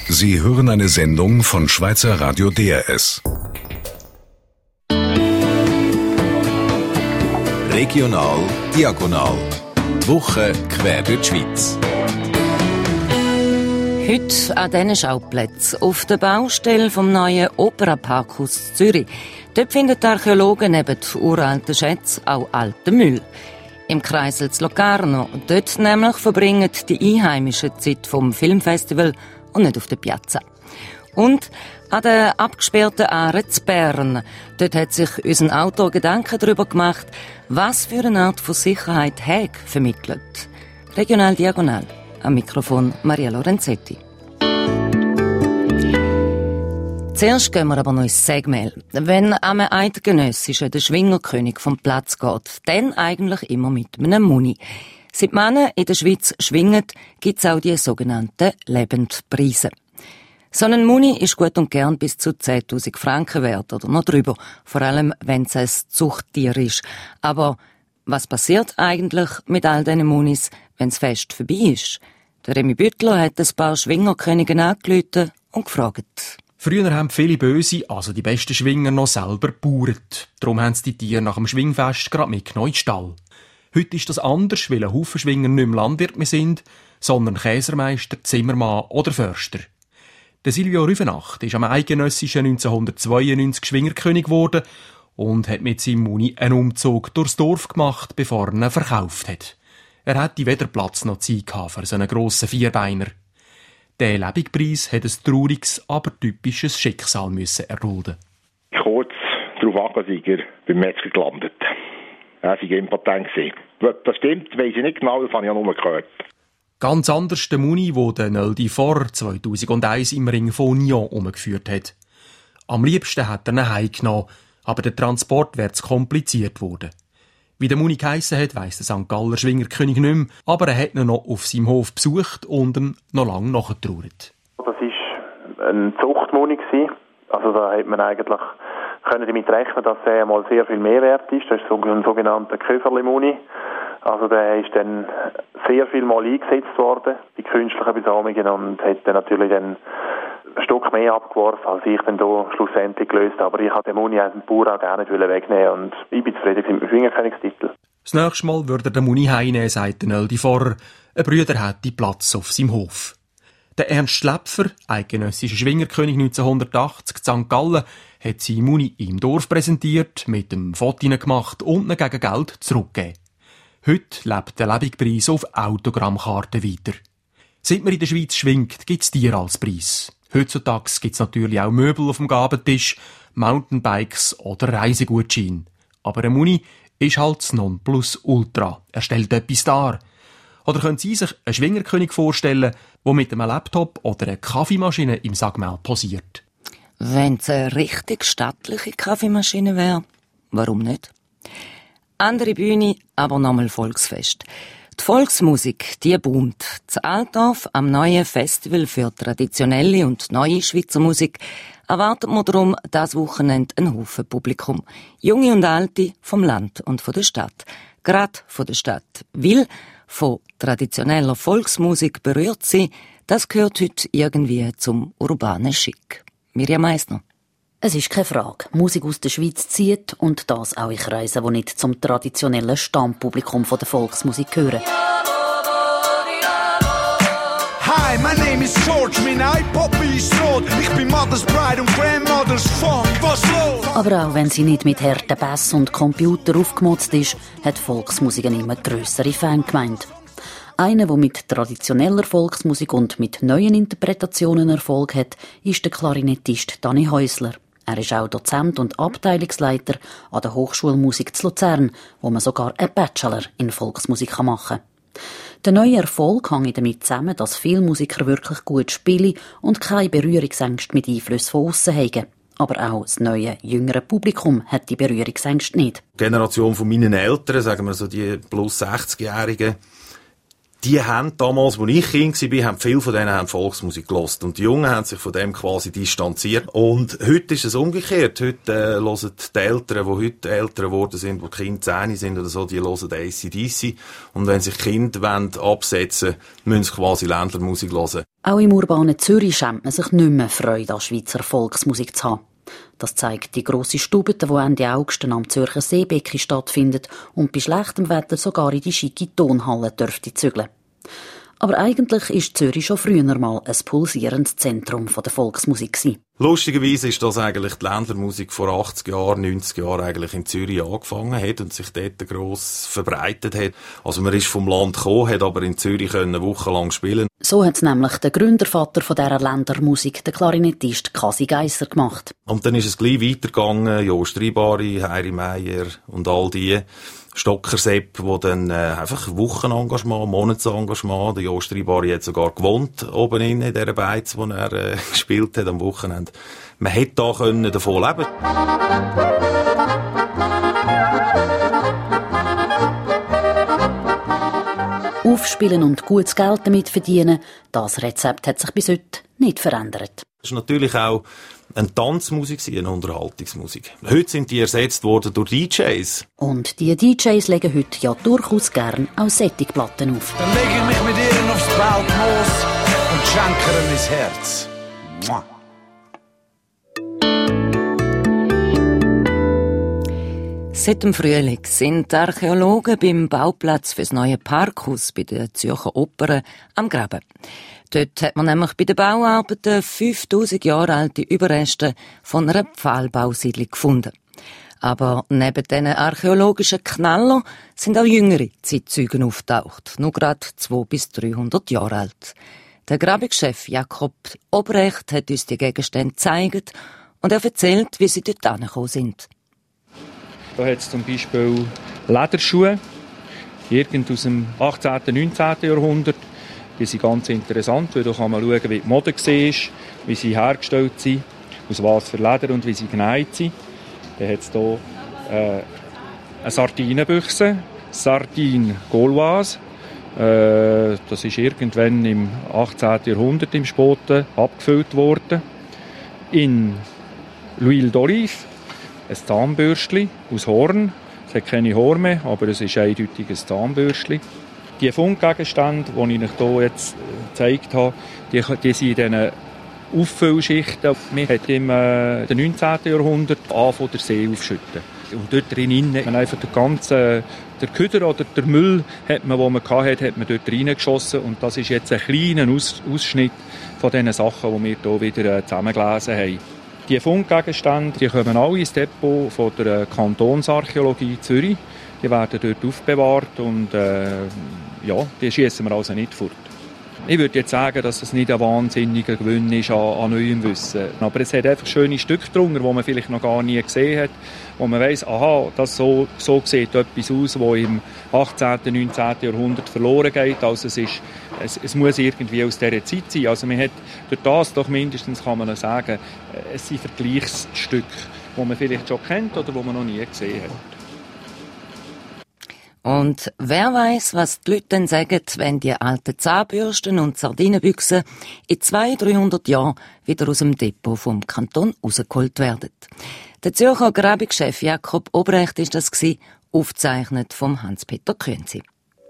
Sie hören eine Sendung von Schweizer Radio DRS. Regional Diagonal. Die Woche quer durch die Schweiz. Heute an diesen Schauplätzen auf der Baustelle vom neuen Operaparkhaus Zürich. Dort finden die Archäologen neben uralten Schätzen auch alten Müll. Im Kreisel Locarno. Dort nämlich verbringen die Einheimischen die Zeit vom Filmfestival und nicht auf der Piazza. Und an der abgesperrten Aare zu Bern. Dort hat sich unser Autor Gedanken darüber gemacht, was für eine Art von Sicherheit Haag vermittelt. Regional Diagonal. Am Mikrofon Maria Lorenzetti. Zuerst gehen wir aber noch ins Sägmehl. Wenn am Eidgenössischen der Schwingerkönig vom Platz geht, dann eigentlich immer mit einem Muni. Seit Männer in der Schweiz schwingen, gibt es auch die sogenannten Lebendpreise. So ein Muni ist gut und gern bis zu 10'000 Franken wert oder noch drüber, vor allem wenn es ein Zuchttier ist. Aber was passiert eigentlich mit all diesen Munis, wenn das Fest vorbei ist? Der Remy Büttler hat ein paar Schwingerkönigen angerufen und gefragt. Früher haben viele Böse, also die besten Schwinger, noch selber gebauert. Darum haben sie die Tiere nach dem Schwingfest gerade mitgenommen in den Stall. Heute ist das anders, weil ein Haufen Schwinger nicht mehr Landwirt mehr sind, sondern Käsermeister, Zimmermann oder Förster. Der Silvio Rüfenacht ist am eidgenössischen 1992 Schwingerkönig geworden und hat mit seinem Muni einen Umzug durchs Dorf gemacht, bevor er ihn verkauft hat. Er hatte weder Platz noch Zeit für so einen grossen Vierbeiner. Der Lebigpreis hat ein trauriges, aber typisches Schicksal müssen erdulden. Kurz darauf Sieger beim Metzger gelandet. Er war impotent. Das stimmt, weiss ich nicht genau, das habe ich ja nur gehört. Ganz anders der Muni, wo der Nöldi vor 2001 im Ring von Nyon umgeführt hat. Am liebsten hat er ihn heimgenommen, aber der Transport wäre zu kompliziert worden. Wie der Muni geheissen hat, weiss der St. Galler Schwingerkönig nicht mehr, aber er hat ihn noch auf seinem Hof besucht und ihm noch lange nachgetrauert. Das war ein Zuchtmuni. Also da hat man eigentlich damit rechnen, dass er einmal sehr viel mehr wert ist. Das ist ein sogenannter Köferli-Muni. Also der ist dann sehr viel mal eingesetzt worden, die künstlichen Besamungen, und hat dann natürlich dann ein Stück mehr abgeworfen, als ich dann da schlussendlich gelöst. Aber ich wollte den Muni als Bauer auch gerne nicht wegnehmen und ich bin zufrieden mit dem Schwingerkönigstitel. Das nächste Mal würde er den Muni heimnehmen, sagt der Nöldi Vorrer. Ein Brüder hätte Platz auf seinem Hof. Der Ernst Schläpfer, eidgenössischer Schwingerkönig 1980 in St. Gallen, hat seinen Muni im Dorf präsentiert, mit dem Foto gemacht und ihn gegen Geld zurückgegeben. Heute lebt der Lebigpreis auf Autogrammkarten weiter. Seit man in der Schweiz schwingt, gibt es Tiere als Preis. Heutzutage gibt es natürlich auch Möbel auf dem Gabentisch, Mountainbikes oder Reisegutscheine. Aber ein Muni ist halt das Nonplusultra. Er stellt etwas dar. Oder können Sie sich einen Schwingerkönig vorstellen, der mit einem Laptop oder einer Kaffeemaschine im Sägmehl posiert? Wenn es eine richtig stattliche Kaffeemaschine wäre, warum nicht? Andere Bühne, aber nochmal Volksfest. Die Volksmusik, die boomt. Das Altdorf am neuen Festival für traditionelle und neue Schweizer Musik erwartet man darum das Wochenende einen Haufen Publikum. Junge und Alte vom Land und von der Stadt. Gerade von der Stadt. Weil von traditioneller Volksmusik berührt sie, das gehört heute irgendwie zum urbanen Schick. Mirjam Meissner. Es ist keine Frage. Musik aus der Schweiz zieht und das auch in Kreisen, die nicht zum traditionellen Stammpublikum der Volksmusik gehören. Hi, my name is George, mein Poppy ist rot. Ich bin Mother's Bride und Grandmother's Funk. Was los? Aber auch wenn sie nicht mit harten Bass und Computer aufgemotzt ist, hat Volksmusik eine immer grössere Fangemeinde. Einer, der mit traditioneller Volksmusik und mit neuen Interpretationen Erfolg hat, ist der Klarinettist Dani Häusler. Er ist auch Dozent und Abteilungsleiter an der Hochschule Musik zu Luzern, wo man sogar einen Bachelor in Volksmusik machen kann. Der neue Erfolg hängt damit zusammen, dass viele Musiker wirklich gut spielen und keine Berührungsängste mit Einflüssen von aussen haben. Aber auch das neue, jüngere Publikum hat die Berührungsängste nicht. Die Generation von meinen Eltern, sagen wir so die plus 60-Jährigen, Die haben damals, als ich Kind war, haben viele von denen haben Volksmusik gehört. Und die Jungen haben sich von dem quasi distanziert. Und heute ist es umgekehrt. Heute hören die Eltern, die heute älter geworden sind, wo die Kinder 10 sind oder so, die hören AC/DC. Und wenn sich Kinder absetzen wollen, müssen sie quasi Ländlermusik hören. Auch im urbanen Zürich schämt man sich nicht mehr, Freude an Schweizer Volksmusik zu haben. Das zeigt die grosse Stube, die Ende August am Zürcher Seebecken stattfindet und bei schlechtem Wetter sogar in die schicke Tonhalle dürfte zügeln. Aber eigentlich ist Zürich schon früher mal ein pulsierendes Zentrum der Volksmusik gewesen. Lustigerweise ist das eigentlich die Ländlermusik vor 80 Jahren, 90 Jahren eigentlich in Zürich angefangen hat und sich dort gross verbreitet hat. Also man ist vom Land gekommen, hat aber in Zürich wochenlang spielen. So hat es nämlich der Gründervater von dieser Ländlermusik, der Klarinettist Kasi Geisser, gemacht. Und dann ist es gleich weitergegangen, Jost Ribari, Heiri Meier und all die. Stocker-Sepp, wo dann einfach Wochenengagement, Monatsengagement, der Jost Ribari hat sogar gewohnt, oben in dieser Beiz, wo er gespielt hat am Wochenende. Man hätte da davon leben können. Aufspielen und gutes Geld damit verdienen, das Rezept hat sich bis heute nicht verändert. Das war natürlich auch eine Tanzmusik, eine Unterhaltungsmusik. Heute sind die ersetzt worden durch DJs. Und die DJs legen heute ja durchaus gern auch Sättigplatten auf. Dann lege ich mich mit ihr aufs Beltmoos und schenke ihr mein Herz. Mua. Seit dem Frühling sind die Archäologen beim Bauplatz fürs neue Parkhaus bei der Zürcher Oper am Graben. Dort hat man nämlich bei den Bauarbeiten 5000 Jahre alte Überreste von einer Pfahlbausiedlung gefunden. Aber neben diesen archäologischen Knallern sind auch jüngere Zeitzeugen auftaucht, nur gerade 200 bis 300 Jahre alt. Der Grabungschef Jakob Obrecht hat uns die Gegenstände gezeigt und er erzählt, wie sie dort angekommen sind. Da hat es zum Beispiel Lederschuhe, irgend aus dem 18. und 19. Jahrhundert. Die sind ganz interessant, weil da kann man schauen, wie die Mode war, wie sie hergestellt sind, aus was für Leder und wie sie genäht sind. Dann hat es hier eine Sardinenbüchse, Sardine Gauloise. Das ist irgendwann im 18. Jahrhundert im Spaten abgefüllt worden. In L'Huile d'Olive, ein Zahnbürstchen aus Horn. Es hat keine Horn mehr, aber es ist eindeutig ein Zahnbürstchen. Die Fundgegenstände, die ich euch hier jetzt gezeigt habe, die sind in diesen Auffüllschichten. Man hat im 19. Jahrhundert angefangen, den See aufschütten. Und dort drinnen hat man einfach der Köder oder der Müll, den man hatte, hat man dort reingeschossen. Und das ist jetzt ein kleiner Ausschnitt von diesen Sachen, die wir hier wieder zusammengelesen haben. Die Fundgegenstände, die kommen alle ins Depot von der Kantonsarchäologie Zürich. Die werden dort aufbewahrt und die schiessen wir also nicht fort. Ich würde jetzt sagen, dass es nicht ein wahnsinniger Gewinn ist an neuem Wissen. Aber es hat einfach schöne Stücke drunter, die man vielleicht noch gar nie gesehen hat. Wo man weiss, aha, so sieht etwas aus, das im 18. und 19. Jahrhundert verloren geht. Also es muss irgendwie aus dieser Zeit sein. Also man hat durch das doch mindestens, kann man sagen, es sind Vergleichsstücke, die man vielleicht schon kennt oder die man noch nie gesehen hat. Und wer weiss, was die Leute dann sagen, wenn die alten Zahnbürsten und Sardinenbüchsen in 200-300 Jahren wieder aus dem Depot vom Kanton rausgeholt werden. Der Zürcher Grabungschef Jakob Obrecht ist das gewesen, aufgezeichnet vom Hans-Peter Künzi.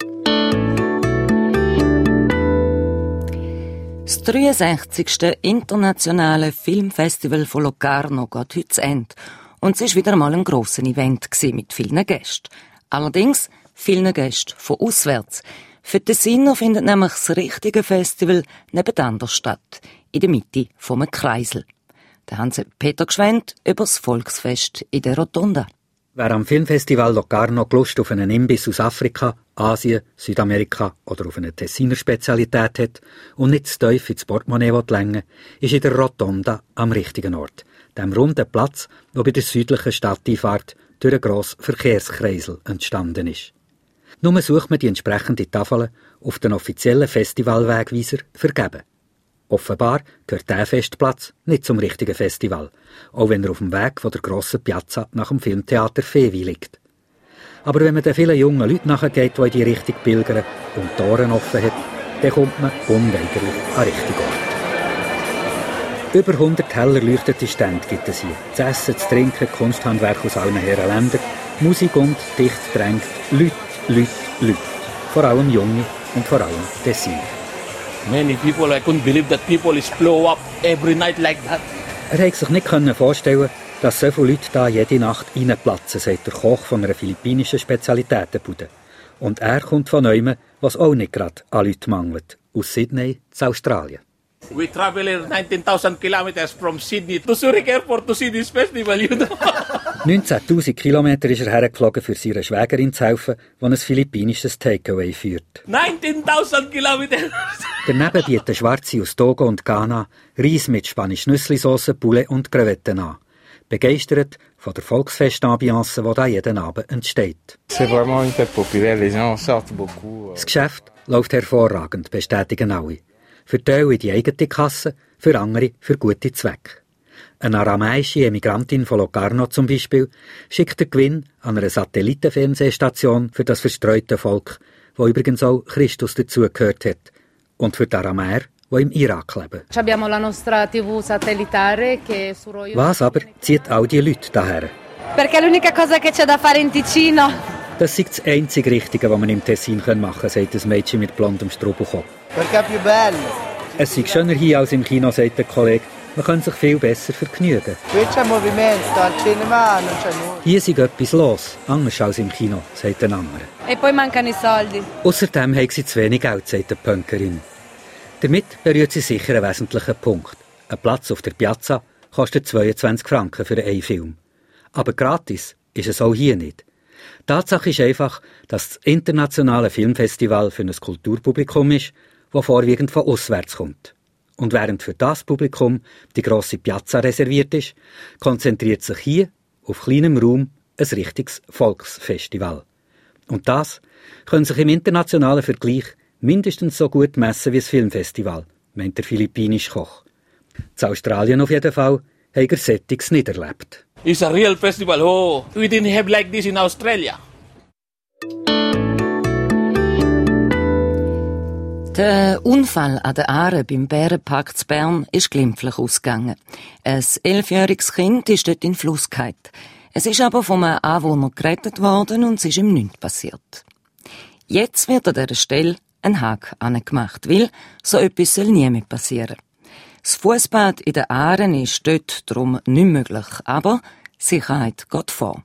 Das 63. internationale Filmfestival von Locarno geht heute zu Ende. Und es war wieder einmal ein grosses Event mit vielen Gästen. Allerdings vielen Gästen von auswärts. Für die Tessiner findet nämlich das richtige Festival nebenan statt, in der Mitte vom Kreisel. Der Hans-Peter Gschwend über das Volksfest in der Rotonda. Wer am Filmfestival Locarno Lust auf einen Imbiss aus Afrika, Asien, Südamerika oder auf eine Tessiner Spezialität hat und nicht zu tief ins Portemonnaie längen, ist in der Rotonda am richtigen Ort. Dem runden Platz, der bei der südlichen Stadteinfahrt durch einen grossen Verkehrskreisel entstanden ist. Nur sucht man die entsprechende Tafel auf den offiziellen Festivalwegweiser vergeben. Offenbar gehört dieser Festplatz nicht zum richtigen Festival, auch wenn er auf dem Weg von der grossen Piazza nach dem Filmtheater Fevi liegt. Aber wenn man den vielen jungen Leuten nachgeht, die in die Richtung pilgern und die Ohren offen hat, dann kommt man unweigerlich an den richtigen Ort. Über 100 heller leuchtete Stände gibt es hier. Zu essen, zu trinken, Kunsthandwerk aus allen Herren Ländern, Musik und dicht gedrängt, Leute. Vor allem Junge und vor allem Tessin. Many people, I couldn't believe that people is blow up every night like that. Er konnte sich nicht vorstellen, dass so viele Leute da jede Nacht reinplatzen, sagt der Koch von einer philippinischen Spezialitätenbude. Und er kommt von neuem, was auch nicht gerade an Leuten mangelt, aus Sydney zu Australien. We traveled 19,000 kilometers from Sydney to Zurich Airport to see this festival, you know. 19'000 Kilometer ist er hergeflogen, für seiner Schwägerin zu helfen, die ein philippinisches Takeaway führt. 19,000 Kilometer! Daneben bieten Schwarze aus Togo und Ghana Reis mit Spanisch-Nüssli-Sauce, Poulet und Crevetten an. Begeistert von der Volksfest-Ambiance, die da jeden Abend entsteht. Das Geschäft läuft hervorragend, bestätigen alle. Für Teile in die eigene Kasse, für andere für gute Zwecke. Eine aramäische Emigrantin von Locarno zum Beispiel schickt den Gewinn an eine Satellitenfernsehstation für das verstreute Volk, wo übrigens auch Christus dazugehört hat, und für die Aramäer, die im Irak leben. Was aber zieht all die Leute daher? Das ist das einzige Richtige, was man im Tessin machen kann, sagt das Mädchen mit blondem Strubelkopf. Es sei schöner hier als im Kino, sagt der Kollege. Man kann sich viel besser vergnügen. Hier ist etwas los, anders als im Kino, sagt der andere. Außerdem haben sie zu wenig Geld, sagt die Punkerin. Damit berührt sie sicher einen wesentlichen Punkt. Ein Platz auf der Piazza kostet 22 Franken für einen Film. Aber gratis ist es auch hier nicht. Tatsache ist einfach, dass das internationale Filmfestival für ein Kulturpublikum ist, das vorwiegend von auswärts kommt. Und während für das Publikum die grosse Piazza reserviert ist, konzentriert sich hier auf kleinem Raum ein richtiges Volksfestival. Und das können sich im internationalen Vergleich mindestens so gut messen wie das Filmfestival, meint der philippinische Koch. In Australien auf jeden Fall hat er Settings nicht erlebt. It's a real festival. Oh, we didn't have like this in Australia. Der Unfall an der Aare beim Bärenpark zu Bern ist glimpflich ausgegangen. Ein 11-jähriges Kind ist dort in den Fluss gefallen. Es ist aber von einem Anwohner gerettet worden und es ist ihm nichts passiert. Jetzt wird an dieser Stelle ein Haken angemacht, weil so etwas soll nie mehr passieren. Das Fussbad in der Aare ist dort darum nicht möglich, aber Sicherheit geht vor.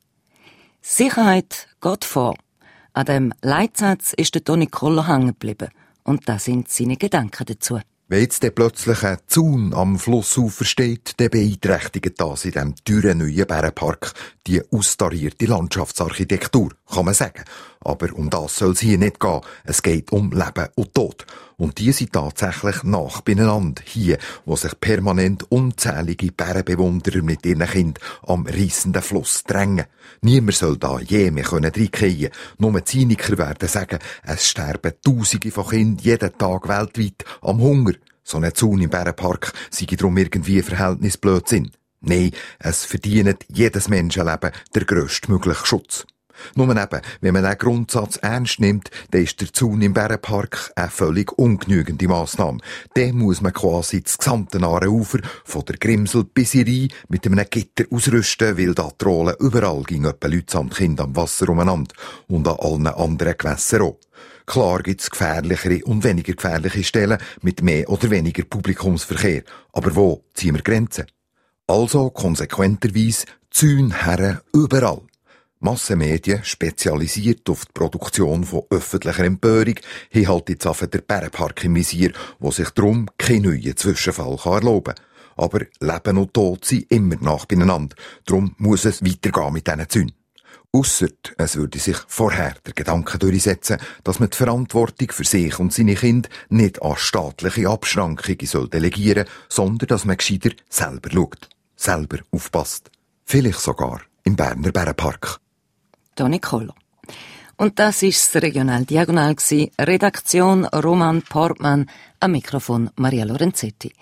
Sicherheit geht vor. An dem Leitsatz ist der Toni Koller hängen geblieben. Und das sind seine Gedanken dazu. Wenn jetzt plötzlich ein Zaun am Flussufer steht, dann beeinträchtigt das in diesem teuren neuen Bärenpark die austarierte Landschaftsarchitektur, kann man sagen. Aber um das soll es hier nicht gehen. Es geht um Leben und Tod. Und die sind tatsächlich nach beieinander hier, wo sich permanent unzählige Bärenbewunderer mit ihren Kindern am reissenden Fluss drängen. Niemand soll da je mehr reingehen können. Nur Zyniker werden sagen, es sterben Tausende von Kindern jeden Tag weltweit am Hunger. So ein Zaun im Bärenpark sei darum irgendwie Verhältnisblödsinn. Nein, es verdient jedes Menschenleben der grösstmögliche Schutz. Nur eben, wenn man den Grundsatz ernst nimmt, dann ist der Zaun im Bärenpark eine völlig ungenügende Massnahme. Dann muss man quasi das gesamte Aarenufer von der Grimsel bis Iri mit einem Gitter ausrüsten, weil da trollen überall gingen etwa Leute samt Kind am Wasser umeinander und an allen anderen Gewässern auch. Klar gibt's gefährlichere und weniger gefährliche Stellen mit mehr oder weniger Publikumsverkehr. Aber wo ziehen wir Grenzen? Also konsequenterweise Zäune her überall. Massenmedien, spezialisiert auf die Produktion von öffentlicher Empörung, haben halt jetzt auf der Bärenpark im Visier, wo sich darum kein neuer Zwischenfall erlauben kann. Aber Leben und Tod sind immer nah beieinander. Darum muss es weitergehen mit diesen Zäunen. Ausser es würde sich vorher der Gedanke durchsetzen, dass man die Verantwortung für sich und seine Kinder nicht an staatliche Abschrankungen delegieren soll, sondern dass man gescheiter selber schaut, selber aufpasst. Vielleicht sogar im Berner Bärenpark. Toni Koller. Und das war das Regional Diagonal. Redaktion Roman Portmann, am Mikrofon Maria Lorenzetti.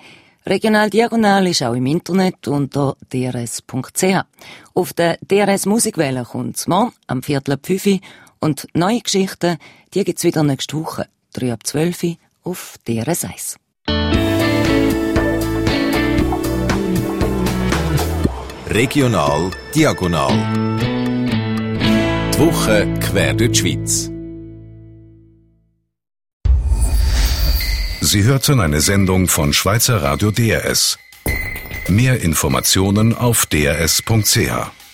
Regional Diagonal ist auch im Internet unter drs.ch. Auf der DRS Musikwelle kommt's morgen am 4:05 und neue Geschichten, die gibt's wieder nächste Woche, 3:12 auf DRS 1. Regional Diagonal. Die Woche quer durch die Schweiz. Sie hörten eine Sendung von Schweizer Radio DRS. Mehr Informationen auf drs.ch.